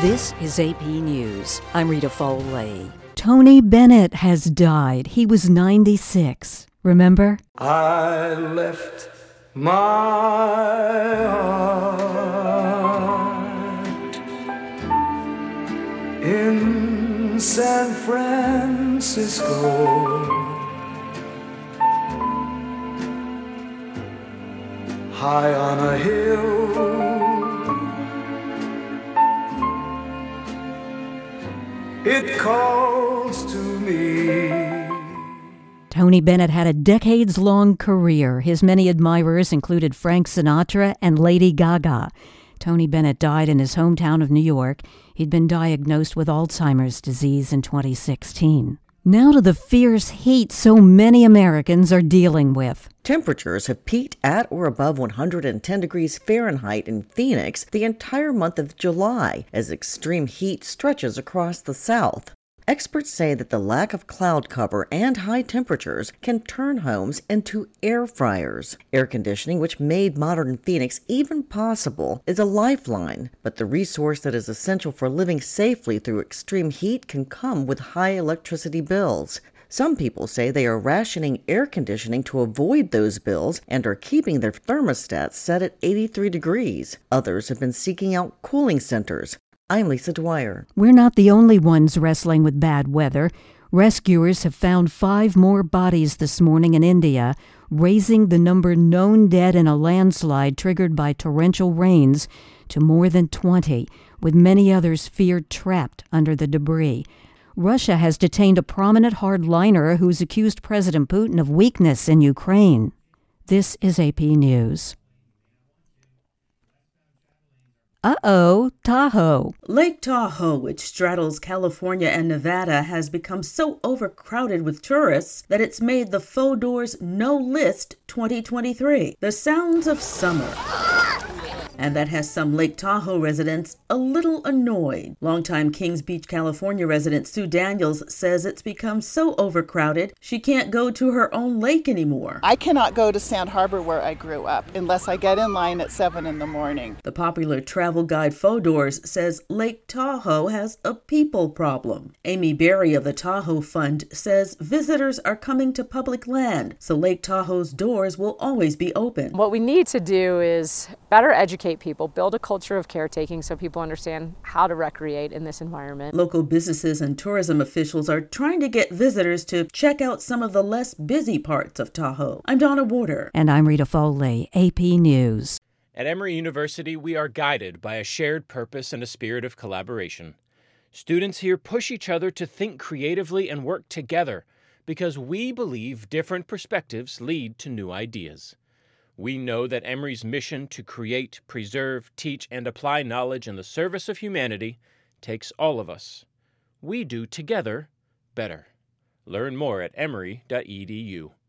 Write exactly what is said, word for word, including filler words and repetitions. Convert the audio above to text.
This is A P News. I'm Rita Foley. Tony Bennett has died. He was ninety-six. Remember? I left my heart in San Francisco, high on a hill. It calls to me. Tony Bennett had a decades-long career. His many admirers included Frank Sinatra and Lady Gaga. Tony Bennett died in his hometown of New York. He'd been diagnosed with Alzheimer's disease in twenty sixteen. Now to the fierce heat so many Americans are dealing with. Temperatures have peaked at or above one hundred ten degrees Fahrenheit in Phoenix the entire month of July as extreme heat stretches across the South. Experts say that the lack of cloud cover and high temperatures can turn homes into air fryers. Air conditioning, which made modern Phoenix even possible, is a lifeline, but the resource that is essential for living safely through extreme heat can come with high electricity bills. Some people say they are rationing air conditioning to avoid those bills and are keeping their thermostats set at eighty-three degrees. Others have been seeking out cooling centers. I'm Lisa Dwyer. We're not the only ones wrestling with bad weather. Rescuers have found five more bodies this morning in India, raising the number known dead in a landslide triggered by torrential rains to more than twenty, with many others feared trapped under the debris. Russia has detained a prominent hardliner who's accused President Putin of weakness in Ukraine. This is A P News. Uh-oh, Tahoe. Lake Tahoe, which straddles California and Nevada, has become so overcrowded with tourists that it's made the Faux Doors No List twenty twenty-three. The sounds of summer. And that has some Lake Tahoe residents a little annoyed. Longtime Kings Beach, California resident Sue Daniels says it's become so overcrowded she can't go to her own lake anymore. I cannot go to Sand Harbor where I grew up unless I get in line at seven in the morning. The popular travel guide Faux Doors says Lake Tahoe has a people problem. Amy Berry of the Tahoe Fund says visitors are coming to public land, so Lake Tahoe's doors will always be open. What we need to do is better educate people, build a culture of caretaking so people understand how to recreate in this environment. Local businesses and tourism officials are trying to get visitors to check out some of the less busy parts of Tahoe. I'm Donna Warder. And I'm Rita Foley, A P News. At Emory University, we are guided by a shared purpose and a spirit of collaboration. Students here push each other to think creatively and work together because we believe different perspectives lead to new ideas. We know that Emory's mission to create, preserve, teach, and apply knowledge in the service of humanity takes all of us. We do together better. Learn more at emory dot e d u.